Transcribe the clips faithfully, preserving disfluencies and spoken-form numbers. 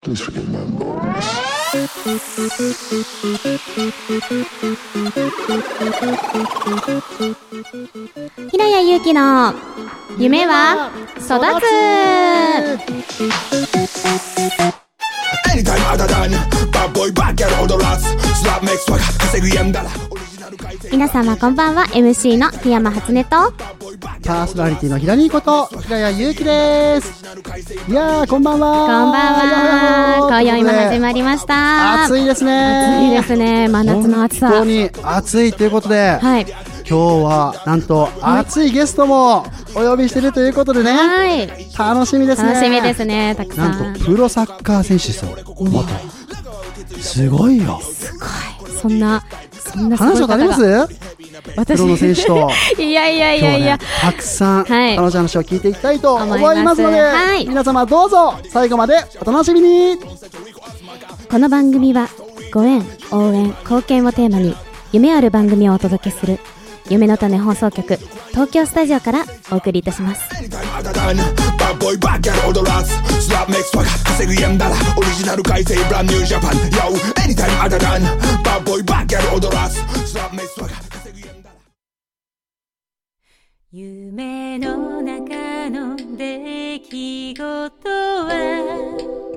Please remember this. 平谷祐希の夢は育つ。皆様こんばんは。 エムシー の檜山初音とパーソナリティの平兄こと平谷祐希です。いやーこんばんは。 こんばんは。今宵も始まりました。 暑いですね。 暑いですね。真夏の暑さ。 本当に暑いということで、 はい、 今日はなんと暑いゲストもお呼びしているということでね、 はい、 楽しみですね。 楽しみですね。たくさん。 なんとプロサッカー選手ですよ。元すごいよ。 すごい。そんなそんなすごい話をあります？ 私プロの選手といやいやいやいや、 ね、たくさん、はい、彼女の話を聞いていきたいと思いますので、 はい、 皆様どうぞ最後までお楽しみに。 この番組はご縁、応援、貢献をテーマに夢ある番組をお届けする夢の種放送局東京スタジオからお送りいたします。夢の中の出来事は、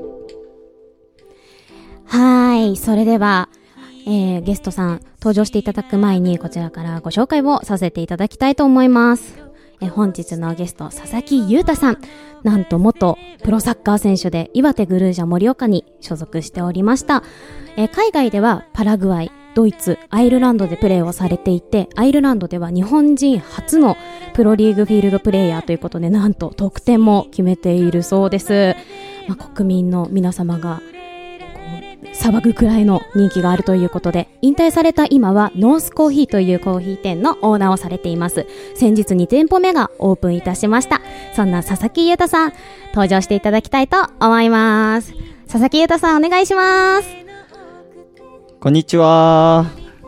はい、それでは、えー、ゲストさん登場していただく前にこちらからご紹介をさせていただきたいと思います。えー、本日のゲスト佐々木優太さん、なんと元プロサッカー選手で岩手グルージャ盛岡に所属しておりました。えー、海外ではパラグアイ、ドイツ、アイルランドでプレーをされていて、アイルランドでは日本人初のプロリーグフィールドプレーヤーということで、なんと得点も決めているそうです。まあ、国民の皆様が騒ぐくらいの人気があるということで、引退された今はノースコーヒーというコーヒー店のオーナーをされています。先日に店舗目がオープンいたしました。そんな佐々木優太さん登場していただきたいと思います。佐々木優太さんお願いします。 こんにちは。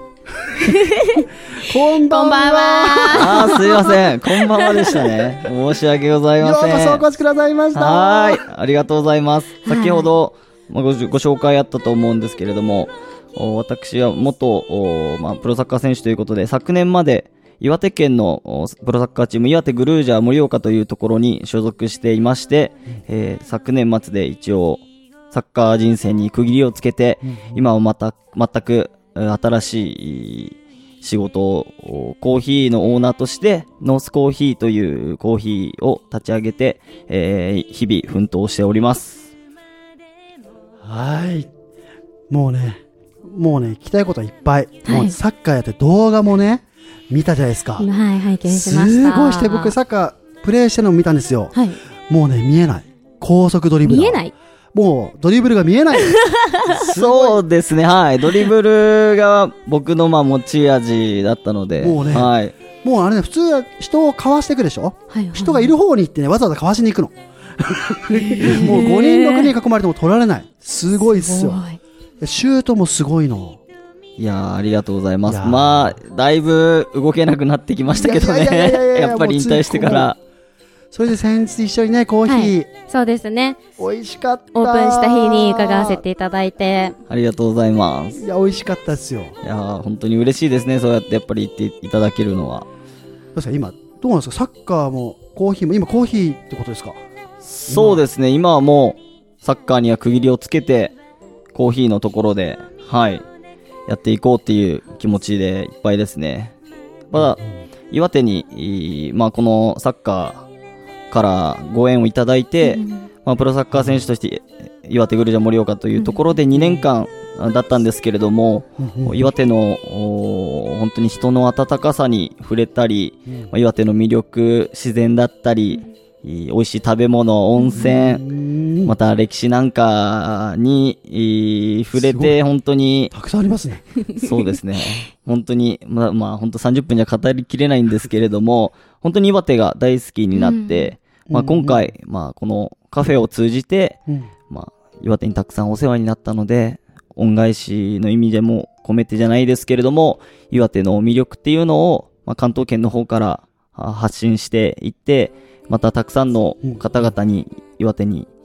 こんばんは。 こんばんは。 あーすいません、こんばんはでしたね。申し訳ございません。 ようこそお越しくださいました。 はい、ありがとうございます。先ほど、まあ、ご, ご紹介あったと思うんですけれども、私は元、まあ、プロサッカー選手ということで、昨年まで岩手県のプロサッカーチーム岩手グルージャ盛岡というところに所属していまして、えー、昨年末で一応サッカー人生に区切りをつけて、今はまた全く新しい仕事をコーヒーのオーナーとしてノースコーヒーというコーヒーを立ち上げて、えー、日々奮闘しております。 はい、もうねもうね聞きたいことはいっぱい、 はい、 もうサッカーやって動画もね見たじゃないですか。 はい、拝見しました。 すごいして僕サッカープレーしてるのを見たんですよ。 はい、 もうね見えない高速ドリブル、 見えない、 もうドリブルが見えない。 そうですね、はい、ドリブルが僕のまあ持ち味だったので、 もうね、 はい、 もうあれね普通は人をかわしていくでしょ、はいはいはい、人がいる方に行ってねわざわざかわしに行くの。もうごにんろくにん囲まれても取られない。すごいっすよ。シュートもすごいの。 いやーありがとうございます。まあだいぶ動けなくなってきましたけどね、やっぱり引退してから。 それで先日一緒にねコーヒー、はい、 そうですね、 美味しかった。 オープンした日に伺わせていただいてありがとうございます。 いや美味しかったですよ。 いや本当に嬉しいですね、そうやってやっぱり言っていただけるのは。 どうですか今、どうなんですか、サッカーもコーヒーも今コーヒーってことですか。 そうですね、今はもうサッカーには区切りをつけてコーヒーのところで、はい、やっていこうっていう気持ちでいっぱいですね。まだ、うん、岩手に、まあ、このサッカーからご縁をいただいて、うんまあ、プロサッカー選手として岩手グルージャ盛岡というところでにねんかんだったんですけれども、うん、岩手の本当に人の温かさに触れたり、うんまあ、岩手の魅力、自然だったり、美味しい食べ物、温泉、また歴史なんかに触れて本当にたくさんありますね。 そうですね。本当にまあまあ本当さんじゅっぷんじゃ語りきれないんですけれども、本当に岩手が大好きになって、うんまあ今回まあこのカフェを通じて、うんまあ岩手にたくさんお世話になったので、恩返しの意味でも込めてじゃないですけれども、岩手の魅力っていうのをまあ関東圏の方から発信していって、またたくさんの方々に岩手に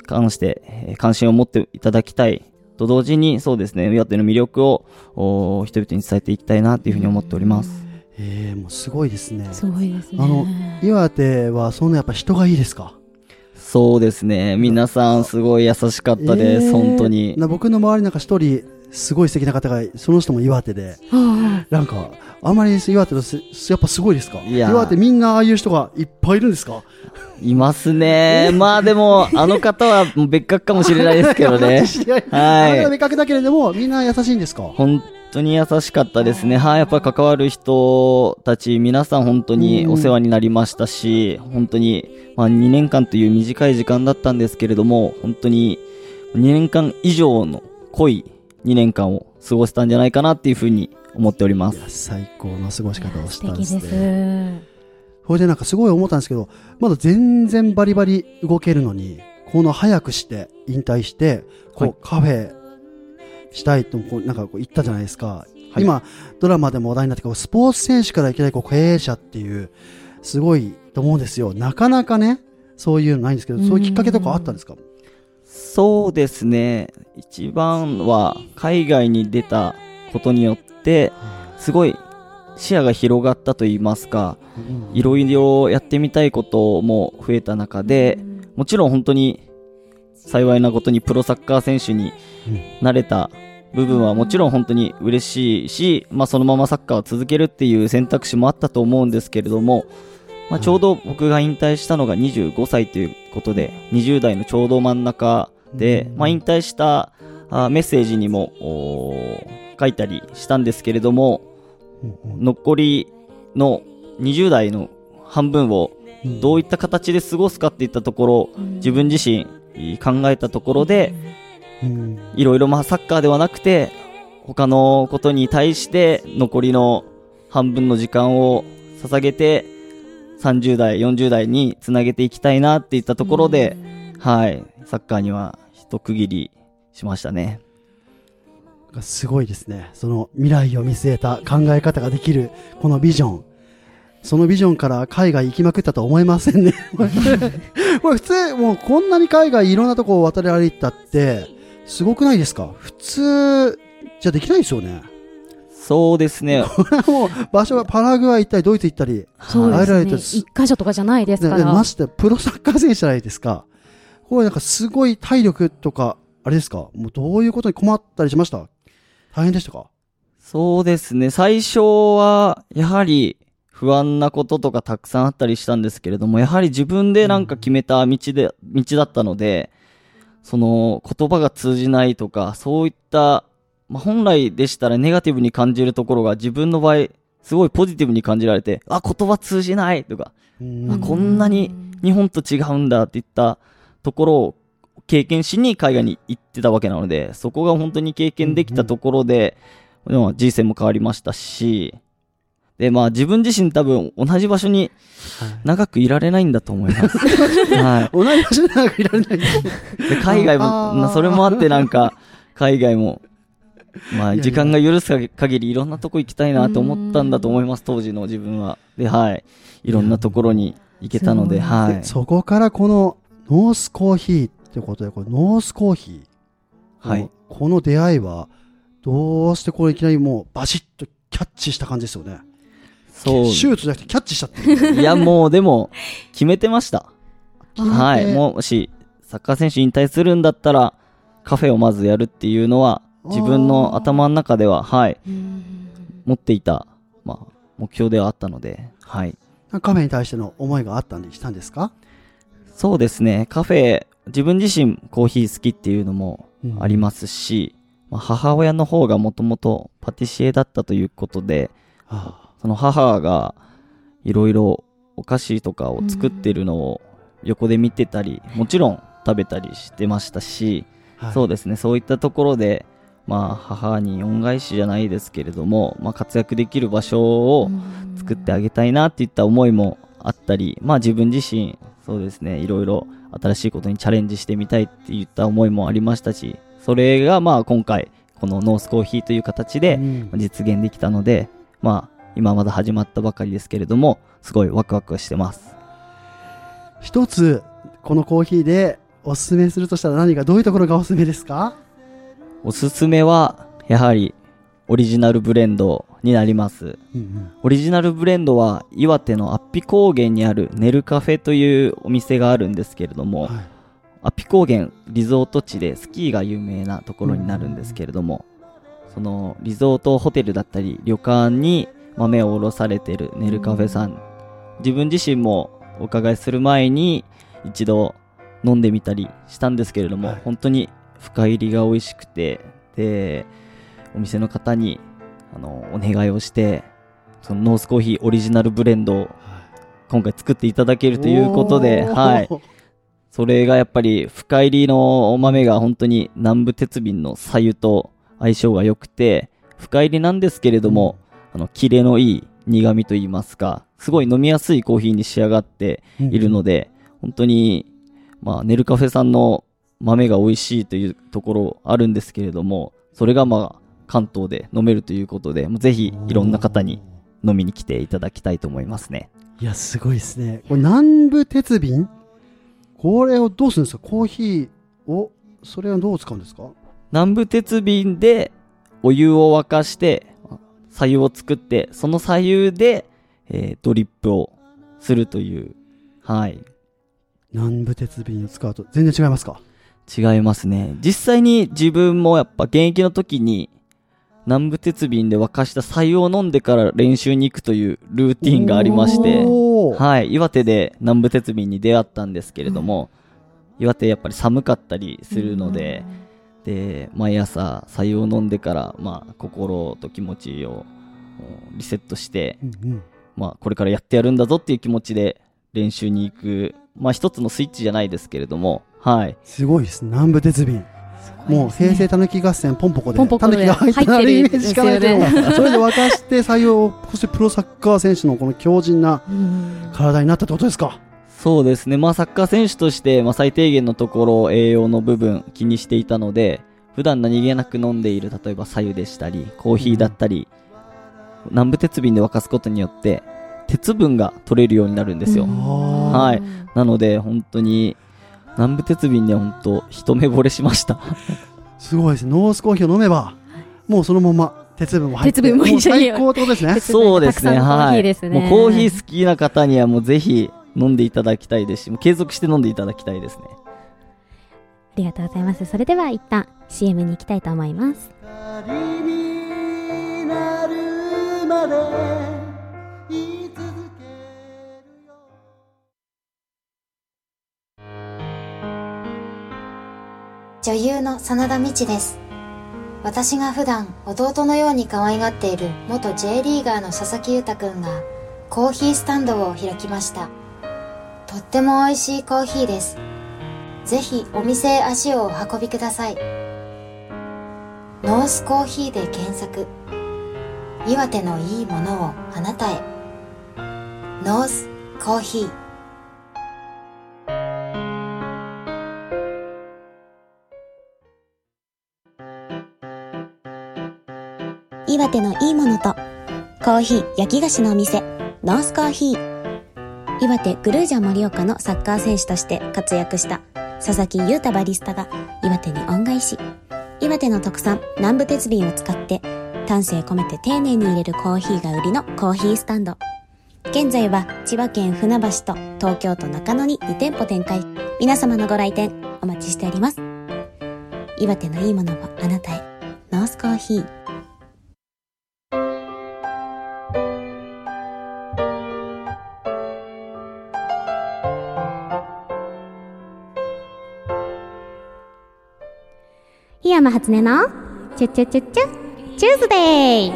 関して、えー、関心を持っていただきたいと同時に、そうですね、岩手の魅力を人々に伝えていきたいなというふうに思っております。 えー、もうすごいですね。 すごいですね。 あの、岩手はそんなやっぱ人がいいですか？ そうですね。皆さんすごい優しかったです、えー、本当に。 僕の周りなんか一人、すごい素敵な方が、その人も岩手で、なんか、あんまり岩手のやっぱすごいですか？岩手みんなああいう人がいっぱいいるんですか？ いますね。まあでも、あの方は別格かもしれないですけどね。 はい。別格だけれども、みんな優しいんですか？ 本当に優しかったですね。はい。やっぱり関わる人たち、皆さん本当にお世話になりましたし、本当に、まあにねんかんという短い時間だったんですけれども、本当ににねんかん以上の濃いにねんかんを過ごせたんじゃないかなっていうふうに思っております。 いや、最高の過ごし方をしたんですね。 素敵です。 それでなんかすごい思ったんですけど、まだ全然バリバリ動けるのに、この早くして引退して、こう、はい、カフェしたいとこうなんかこう言ったじゃないですか。はい、今ドラマでも話題になってこうスポーツ選手からいきなりこう経営者っていうすごいと思うんですよ。なかなかねそういうのないんですけど、そういうきっかけとかあったんですか？ そうですね。一番は海外に出たことによってすごい視野が広がったと言いますか、いろいろやってみたいことも増えた中で、もちろん本当に幸いなことにプロサッカー選手になれた部分はもちろん本当に嬉しいし、まあ、そのままサッカーを続けるっていう選択肢もあったと思うんですけれども、まあ、ちょうど僕が引退したのがにじゅうごさいということで、にじゅう代のちょうど真ん中で、まあ、引退したあメッセージにも書いたりしたんですけれども、残りのにじゅう代の半分をどういった形で過ごすかっていったところ、自分自身考えたところで、いろいろまあサッカーではなくて他のことに対して残りの半分の時間を捧げてさんじゅう代よんじゅう代につなげていきたいなっていったところで、はい、サッカーには一区切りしましたね。 すごいですね。その未来を見据えた考え方ができるこのビジョン、そのビジョンから海外行きまくったとは思えませんね。これ普通もうこんなに海外いろんなとこを渡り歩いたってすごくないですか？普通じゃできないですよね。 そうですね。 これはもう場所はパラグアイ行ったりドイツ行ったり、 そうですね。一箇所とかじゃないですから。 ましてプロサッカー選手じゃないですか。これなんかすごい体力とかあれですか？もうどういうことに困ったりしました？大変でしたか？ そうですね。最初はやはり不安なこととかたくさんあったりしたんですけれども、やはり自分でなんか決めた道で、道だったので、その言葉が通じないとか、そういった、まあ、本来でしたらネガティブに感じるところが自分の場合、すごいポジティブに感じられて、あ、言葉通じないとか、あ、こんなに日本と違うんだっていったところを経験しに海外に行ってたわけなので、そこが本当に経験できたところで、うんうん、人生も変わりましたし、で、まあ自分自身多分同じ場所に長くいられないんだと思います。 はい、同じ場所に長くいられないで海外も、それもあってなんか、海外も、まあ時間が許す限りいろんなとこ行きたいなと思ったんだと思います、当時の自分は。で、はい。いろんなところに行けたので、はい。 そこからこのノースコーヒーってことで、これノースコーヒー。はい。この出会いは、どうしてこれいきなりもうバシッとキャッチした感じですよね。そう。シュートじゃなくてキャッチしちゃって。 いや、もうでも、決めてました。はい。もし、サッカー選手引退するんだったら、カフェをまずやるっていうのは、自分の頭の中では、はい。持っていた、まあ、目標ではあったので、はい。 カフェに対しての思いがあったんでしたんですか？ そうですね。カフェ、自分自身コーヒー好きっていうのもありますし、うん、まあ、母親の方がもともとパティシエだったということで、はあ、その母がいろいろお菓子とかを作ってるのを横で見てたり、もちろん食べたりしてましたし、はい、そうですね。そういったところで、まあ、母に恩返しじゃないですけれども、まあ、活躍できる場所を作ってあげたいなっていった思いもあったり、まあ、自分自身そうですね、いろいろ新しいことにチャレンジしてみたいっていった思いもありましたし、それがまあ今回このノースコーヒーという形で実現できたので、うん、まあ今まだ始まったばかりですけれども、すごいワクワクしてます。 一つこのコーヒーでおすすめするとしたら何かどういうところがおすすめですか？ おすすめは、やはり、オリジナルブレンドになります。 うんうん、 オリジナルブレンドは、岩手の安比高原にあるネルカフェというお店があるんですけれども、はい、安比高原リゾート地でスキーが有名なところになるんですけれども、うん、そのリゾートホテルだったり旅館に豆を卸されているネルカフェさん、自分自身もお伺いする前に一度飲んでみたりしたんですけれども、はい、本当に深入りが美味しくて、でお店の方にあのお願いをしてそのノースコーヒーオリジナルブレンドを今回作っていただけるということで、はい、それがやっぱり深入りのお豆が本当に南部鉄瓶の白湯と相性が良くて、深入りなんですけれども、うん、あのキレのいい苦味といいますか、すごい飲みやすいコーヒーに仕上がっているので、うん、本当にまあネルカフェさんの豆が美味しいというところあるんですけれども、それがまあ関東で飲めるということで、ぜひいろんな方に飲みに来ていただきたいと思いますね。 いや、すごいですね。これ南部鉄瓶、これをどうするんですか？コーヒーを、それはどう使うんですか？ 南部鉄瓶でお湯を沸かして白湯を作って、その白湯で、えー、ドリップをするという、はい。 南部鉄瓶を使うと全然違いますか？ 違いますね。実際に自分もやっぱ現役の時に南部鉄瓶で沸かした白湯を飲んでから練習に行くというルーティンがありまして、はい、岩手で南部鉄瓶に出会ったんですけれども、うん、岩手やっぱり寒かったりするので、うん、で毎朝白湯を飲んでから、まあ、心と気持ちをリセットして、うんうん、まあ、これからやってやるんだぞっていう気持ちで練習に行く、まあ、一つのスイッチじゃないですけれども、はい、 すごいです。南部鉄瓶、もう平成たぬき合戦ポンポコでたぬきが入ってるイメージしかないけど、それで沸かして採用、そしてプロサッカー選手のこの強靭な体になったってことですか？ そうですね、まあ、サッカー選手として、まあ、最低限のところ栄養の部分気にしていたので、普段何気なく飲んでいる例えば白湯でしたりコーヒーだったり、うん、南部鉄瓶で沸かすことによって鉄分が取れるようになるんですよ。はい、なので本当に南部鉄瓶には本当一目惚れしましたすごいですね。ノースコーヒーを飲めばもうそのまま鉄分も入って鉄分も一緒に最高ってことですね。 そうですね、はい、 もうコーヒー好きな方にはもうぜひ飲んでいただきたいですし、もう継続して飲んでいただきたいですね。 ありがとうございます。それでは一旦 シーエム に行きたいと思います。 女優の真田美智です。私が普段弟のように可愛がっている元 J リーガーの佐々木優太くんがコーヒースタンドを開きました。とっても美味しいコーヒーです。ぜひお店へ足をお運びください。ノースコーヒーで検索。岩手のいいものをあなたへ。ノースコーヒー。 岩手のいいものとコーヒー焼き菓子のお店ノースコーヒー。岩手グルージャ盛岡のサッカー選手として活躍した佐々木優太バリスタが岩手に恩返し。岩手の特産南部鉄瓶を使って丹精込めて丁寧に入れるコーヒーが売りのコーヒースタンド。現在は千葉県船橋と東京都中野にに店舗展開。皆様のご来店お待ちしております。岩手のいいものをあなたへ。ノースコーヒー。 檜山初音のチュチュチュチュチューズデー。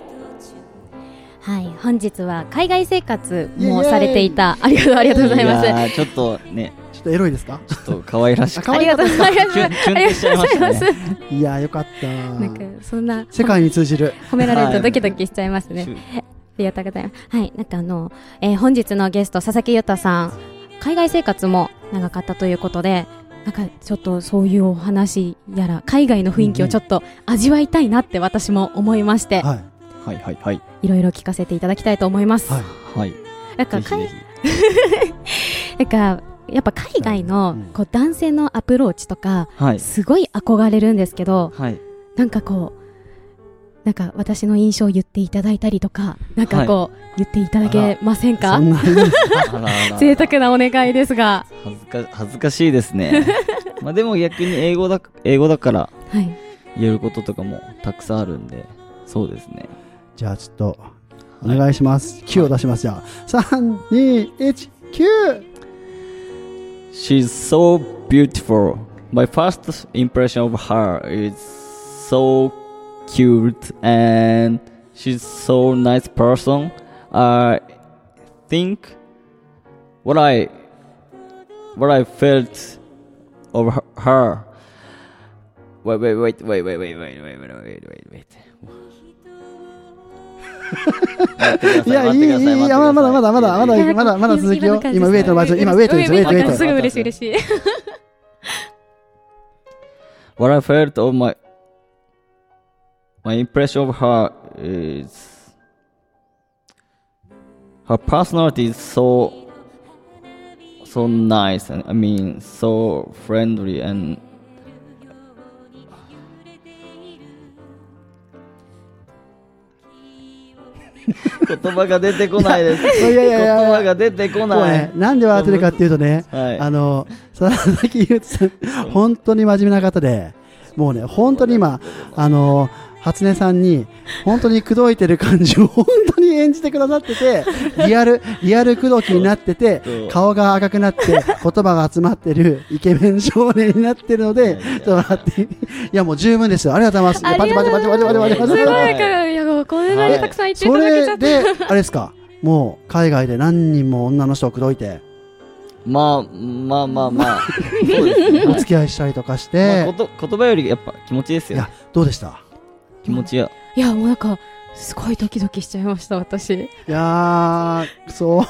はい、本日は海外生活もされていた。ありがとうありがとうございます。 いやちょっとね、 ちょっとエロいですか？ ちょっと可愛らしく。 ありがとうございます。 キュンキュンってしちゃいましたね。 いやよかった。 なんかそんな世界に通じる褒められるとドキドキしちゃいますね。ありがとうございます。はい、なんかあの、えー、本日のゲスト佐々木優太さん、海外生活も長かったということで。なんかちょっとそういうお話やら海外の雰囲気をちょっと味わいたいなって私も思いまして、 はい、 はいはいはいいろいろ聞かせていただきたいと思います。 はい、 はい、 なんかぜひぜひなんかやっぱ海外のこう男性のアプローチとか、 はい。 すごい憧れるんですけど、 はい。 なんかこうなんか私の印象を言っていただいたりとか、なんかこう、言っていただけませんか？ そんなにあらあら贅沢なお願いですが、 恥ずか、恥ずかしいですね。まあでも逆に英語だ、英語だからはい。 言えることとかもたくさんあるんで、そうですね。 じゃあちょっとお願いします。キューを出します。じゃあさん、に、いち、キュー。 She's so beautiful. My first impression of her is so cute and she's so nice person. I think what I what I felt of her. Wait, wait, wait, wait, wait, wait, wait, wait, wait, wait, wait, wait. いや、いい、いい、いや、まだまだまだまだまだまだまだ続きよ。今ウェイトのバージョン、今ウェイトです、ウェイト、ウェイト。 すごい嬉しい嬉しい。 What I felt of my my impression of her is her personality is so so nice and I mean so friendly and言葉が出てこないです。 いやいやいやいや言葉が出てこもうない。 ね、なんで笑ってるかっていうとね、 はいあの、佐々木優さん、本当に真面目な方で、もうね、本当に今、あの、初音さんに、本当に口説いてる感じを本当に演じてくださってて、リアル、リアル口説きになっててそう、 顔が赤くなって、言葉が集まってるイケメン少年になってるので、ちょっと笑って、いやもう十分ですよ。ありがとうございます。 ありがとうございます。 パチパチパチパチパチパチすごいはいから、いや、こんなにたくさん言っていそただけちゃれって。 で、あれですか、もう海外で何人も女の人を口説いて、 まあまあまあまあ。そうですね。 お付き合いしたりとかしまて、 あこと言葉よりやっぱ気持ちですよ。 いや、どうでした？ 気持ちや。 いや、もうなんか、すごいドキドキしちゃいました、私。 いやー、そう、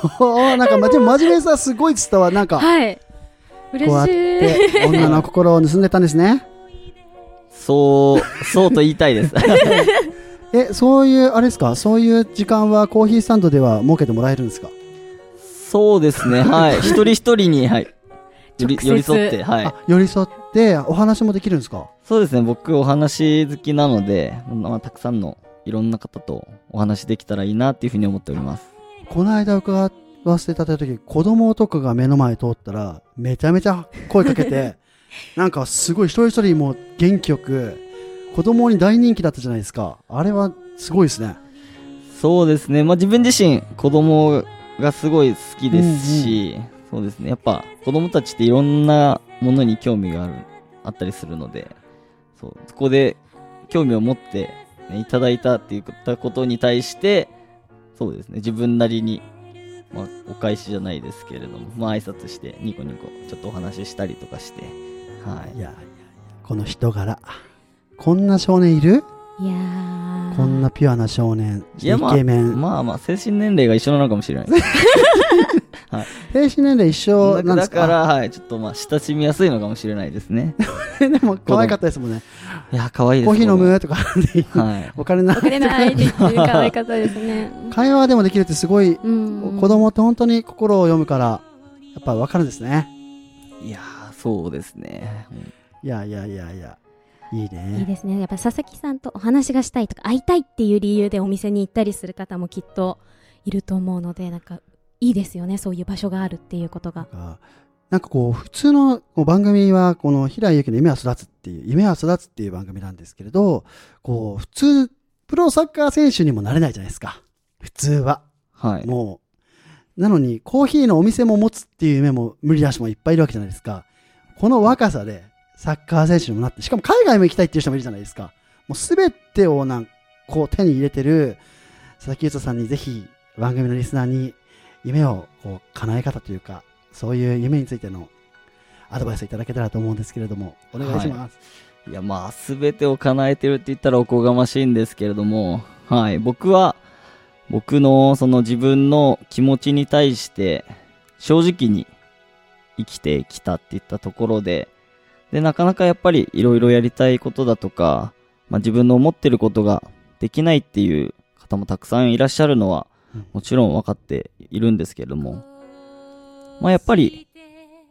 なんか、ま、でも真面目さすごい伝わる、なんか、 はい。 こうやっ嬉しい。 て女の心を盗んでたんですね。 そう、そうと言いたいです。 え、そういう、あれですか、そういう時間はコーヒースタンドでは設けてもらえるんですか？ そうですね、はい。一人一人に、はい。寄り直接寄り添って、はいあ。、寄り添ってお話もできるんですか？ そうですね、僕お話好きなので、まあ、たくさんのいろんな方とお話できたらいいなっていうふうに思っております。 この間伺わせていただいた時、子供とかが目の前通ったら、めちゃめちゃ声かけて、なんかすごい一人一人も元気よく、子供に大人気だったじゃないですか。あれはすごいですね。 そうですね、まあ自分自身子供がすごい好きですし、うんうん、そうですね、やっぱ子供たちっていろんなものに興味がある、あったりするので、そう、そこで興味を持って、ね、いただいたっていうことに対して、そうですね、自分なりに、まあ、お返しじゃないですけれども、まあ挨拶してニコニコちょっとお話ししたりとかして、はい。 いやいやいや、この人柄。こんな少年いる？ いやー。 こんなピュアな少年、イいや、まあ、 ケメン。 まあまあ、精神年齢が一緒なのかもしれない。はい。 精神年齢一緒なんですか？ だから、はい、ちょっとまあ、親しみやすいのかもしれないですね。 でも、可愛かったですもんね。 いや、可愛いです。 コーヒー飲むとか、 はい。 お金ない。 お金ないっていう可愛かったですね。 会話でもできるってすごい、 うん子供って本当に心を読むから、やっぱ分かるんですね。 いやー、そうですね。 いやいやいやいや、いいね。 いいですね。やっぱ佐々木さんとお話がしたいとか会いたいっていう理由でお店に行ったりする方もきっといると思うので、なんかいいですよね、そういう場所があるっていうことが。 なんかこう普通の番組はこの平井由紀の夢は育つっていう夢は育つっていう番組なんですけれど、こう普通プロサッカー選手にもなれないじゃないですか、普通は。 はい。 もうなのにコーヒーのお店も持つっていう夢も無理な人もいっぱいいるわけじゃないですか。この若さでサッカー選手にもなって、しかも海外も行きたいっていう人もいるじゃないですか。もうすべてをなんこう手に入れてる佐々木優斗さんにぜひ番組のリスナーに夢をこう叶え方というか、そういう夢についてのアドバイスをいただけたらと思うんですけれども、お願いします。 はい、いや、まあ、すべてを叶えてるって言ったらおこがましいんですけれども、はい、僕は、僕のその自分の気持ちに対して正直に生きてきたっていったところで、で、なかなかやっぱりいろいろやりたいことだとか、まあ自分の思ってることができないっていう方もたくさんいらっしゃるのはもちろん分かっているんですけれども、まあやっぱり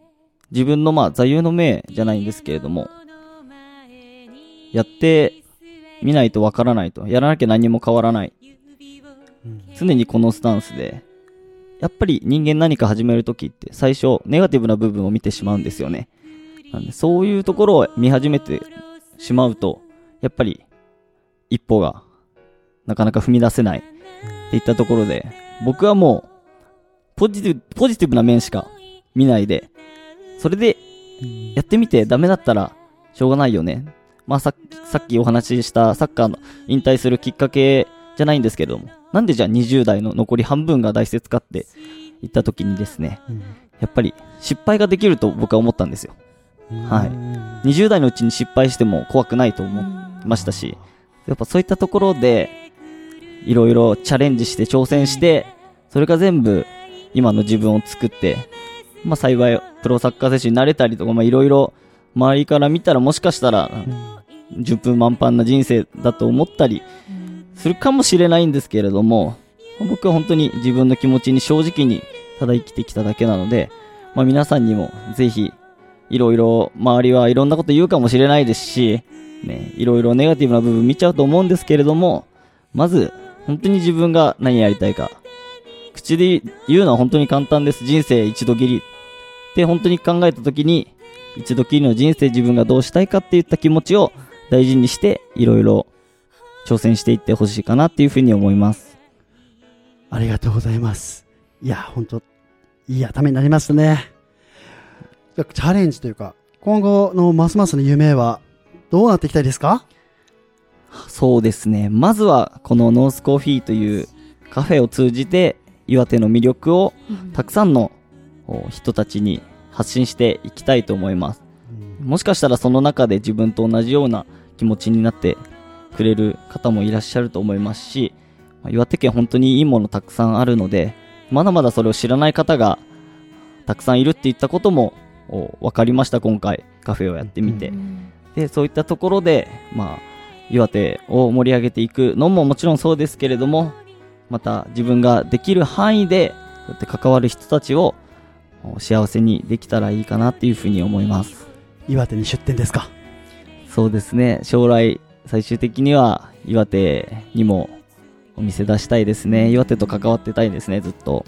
自分のまあ座右の銘じゃないんですけれども、やってみないとわからないと、やらなきゃ何も変わらない、うん、常にこのスタンスで、やっぱり人間何か始めるときって最初ネガティブな部分を見てしまうんですよね。なんでそういうところを見始めてしまうと、やっぱり一歩がなかなか踏み出せないっていったところで、僕はもうポジティブ、ポジティブな面しか見ないで、それでやってみてダメだったらしょうがないよね。まあさっき、さっきお話ししたサッカーの引退するきっかけじゃないんですけれども、なんでじゃあにじゅう代の残り半分が大切かって言った時にですね、うん、やっぱり失敗ができると僕は思ったんですよ。はい。にじゅう代のうちに失敗しても怖くないと思いましたし、やっぱそういったところでいろいろチャレンジして挑戦して、それが全部今の自分を作って、まあ幸いプロサッカー選手になれたりとか、まあいろいろ周りから見たらもしかしたら順風満帆な人生だと思ったりするかもしれないんですけれども、僕は本当に自分の気持ちに正直にただ生きてきただけなので、まあ皆さんにもぜひいろいろ周りはいろんなこと言うかもしれないですし、ね、いろいろネガティブな部分見ちゃうと思うんですけれども、まず本当に自分が何やりたいか、口で言うのは本当に簡単です。人生一度きりって本当に考えた時に、一度きりの人生自分がどうしたいかっていった気持ちを大事にしていろいろ挑戦していってほしいかなっていうふうに思います。 ありがとうございます。いや本当いい頭になりましたね。チャレンジというか今後のますますの夢はどうなっていきたいですか？ そうですね、まずはこのノースコーヒーというカフェを通じて岩手の魅力をたくさんの人たちに発信していきたいと思います。もしかしたらその中で自分と同じような気持ちになってくれる方もいらっしゃると思いますし、岩手県本当にいいものたくさんあるので、まだまだそれを知らない方がたくさんいるっていったことも分かりました。今回カフェをやってみて、でそういったところで、まあ、岩手を盛り上げていくのももちろんそうですけれども、また自分ができる範囲でそうやって関わる人たちを幸せにできたらいいかなっていうふうに思います。 岩手に出店ですか？ そうですね、将来最終的には岩手にもお店出したいですね。岩手と関わってたいですね、ずっと。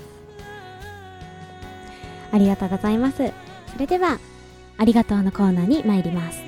ありがとうございます。それではありがとうのコーナーに参ります。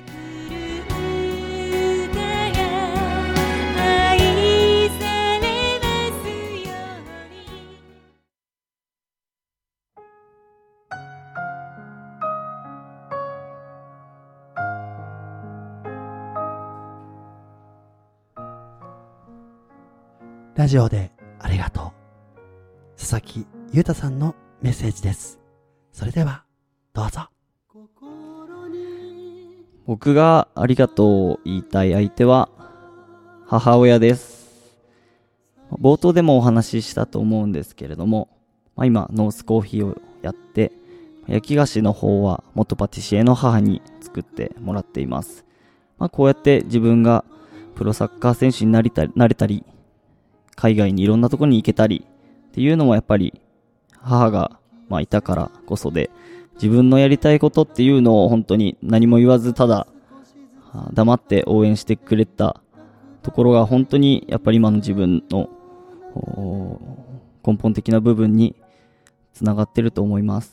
ラジオでありがとう。佐々木優太さんのメッセージです。それではどうぞ。 僕がありがとうを言いたい相手は母親です。冒頭でもお話ししたと思うんですけれども、まあ、今ノースコーヒーをやって焼き菓子の方は元パティシエの母に作ってもらっています。まあ、こうやって自分がプロサッカー選手になりたり、なれたり海外にいろんなところに行けたりっていうのもやっぱり母がまあいたからこそで、自分のやりたいことっていうのを本当に何も言わずただ黙って応援してくれたところが本当にやっぱり今の自分の根本的な部分につながってると思います。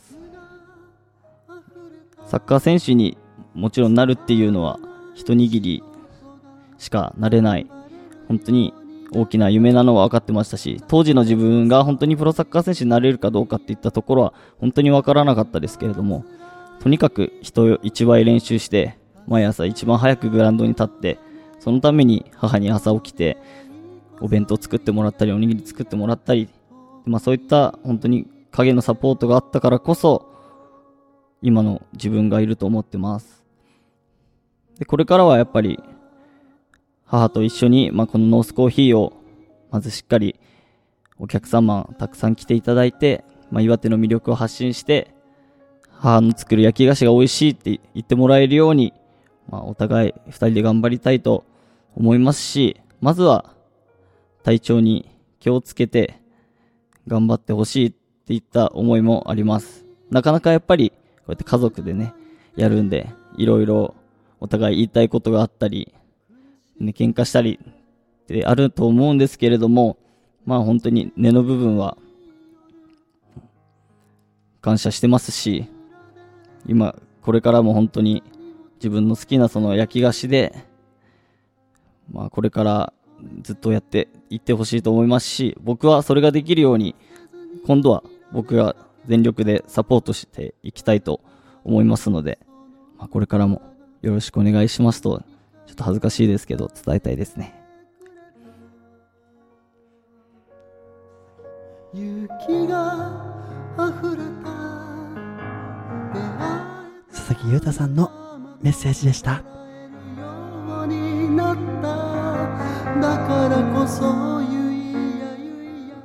サッカー選手にもちろんなるっていうのは一握りしかなれない本当に大きな夢なのは分かってましたし、当時の自分が本当にプロサッカー選手になれるかどうかっていったところは本当に分からなかったですけれども、とにかく人一倍練習して毎朝一番早くグラウンドに立って、そのために母に朝起きてお弁当作ってもらったりおにぎり作ってもらったり、まあ、そういった本当に影のサポートがあったからこそ今の自分がいると思ってます。でこれからはやっぱり母と一緒に、まあ、このノースコーヒーをまずしっかりお客様たくさん来ていただいて、まあ、岩手の魅力を発信して、母の作る焼き菓子が美味しいって言ってもらえるように、まあ、お互い二人で頑張りたいと思いますし、まずは体調に気をつけて頑張ってほしいっていった思いもあります。なかなかやっぱりうやって家族でね、やるんで、いろいろお互い言いたいことがあったり、ね、喧嘩したりってあると思うんですけれども、まあ本当に根の部分は感謝してますし、今これからも本当に自分の好きなその焼き菓子で、まあこれからずっとやっていってほしいと思いますし、僕はそれができるように今度は僕が全力でサポートしていきたいと思いますので、まあ、これからもよろしくお願いしますと、ちょっと恥ずかしいですけど伝えたいですね。 雪が溢れた佐々木優太さんのメッセージでした。だからこそゆいやゆいや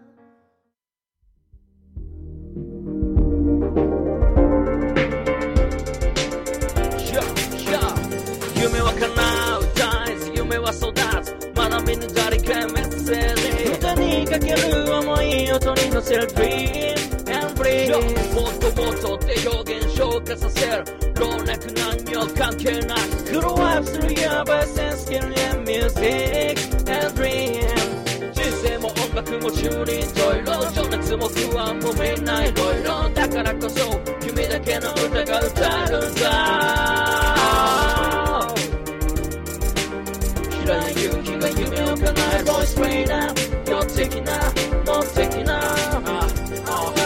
夢は叶う大事、夢は育つ、まだ見ぬ誰かメッセージ、歌にかける思い、音に乗せる Dream and Breathe、 もっともっとって表現昇華させる、老若男女関係なくグローアップする Your voice and skill and music and dream、 人生も音楽も中輪といろ、情熱も不安もみんないろいろ、だからこそ君だけの歌が歌えるんだ。嫌いな勇気が夢を叶える Voice Trainer、 の的なの的な、ああ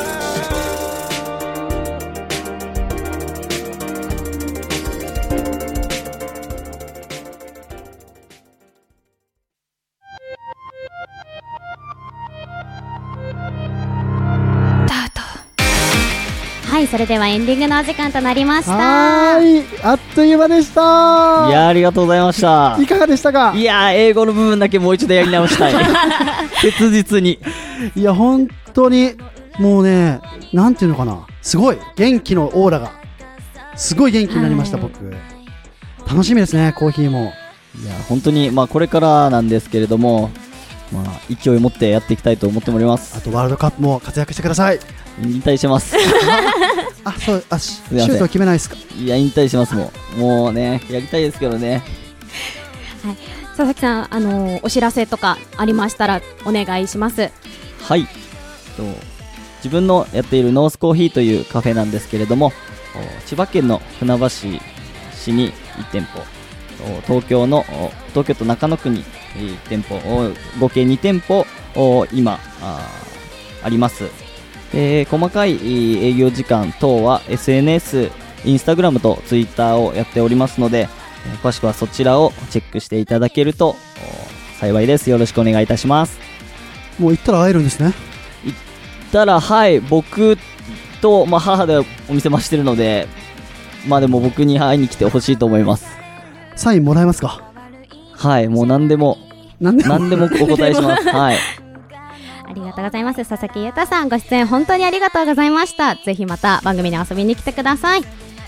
はい、それではエンディングのお時間となりました。 はーい、あっという間でした。 いやー、ありがとうございました。 いかがでしたか？ いやー、英語の部分だけもう一度やり直したい切実に。 いや本当にもうね、なんていうのかな、すごい元気のオーラがすごい元気になりました、僕。楽しみですね、コーヒーも。 いや本当に、まあ、これからなんですけれども、まあ、勢いを持ってやっていきたいと思っております。 あとワールドカップも活躍してください。 引退しますあ、そう、あ、シすいませんュートは決めないですか？ いや引退します。もうもうね、やりたいですけどね。 はい、佐々木さん、あのー、お知らせとかありましたらお願いします。 はい、と自分のやっているノースコーヒーというカフェなんですけれども、千葉県の船橋市にいち店舗、東京の東京都中野区にいち店舗、合計に店舗今 あ, あります。で細かい営業時間等は エスエヌエス、インスタグラムとツイッターをやっておりますので、詳しくはそちらをチェックしていただけると幸いです。よろしくお願いいたします。 もう行ったら会えるんですね。 行ったら、はい、僕と、まあ、母でお店もしてるので、まあでも僕に会いに来てほしいと思います。 サインもらえますか？ はい、もう何でも何でも何でもお答えしますはい。 ありがとうございます。佐々木優太さん、ご出演本当にありがとうございました。ぜひまた番組に遊びに来てください。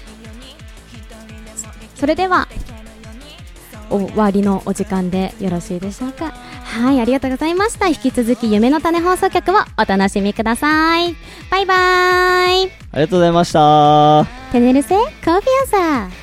それでは終わりのお時間でよろしいでしょうか。はい、ありがとうございました。引き続き夢の種放送局をお楽しみください。バイバーイ。 ありがとうございました。 テネルセコンフィアンサー。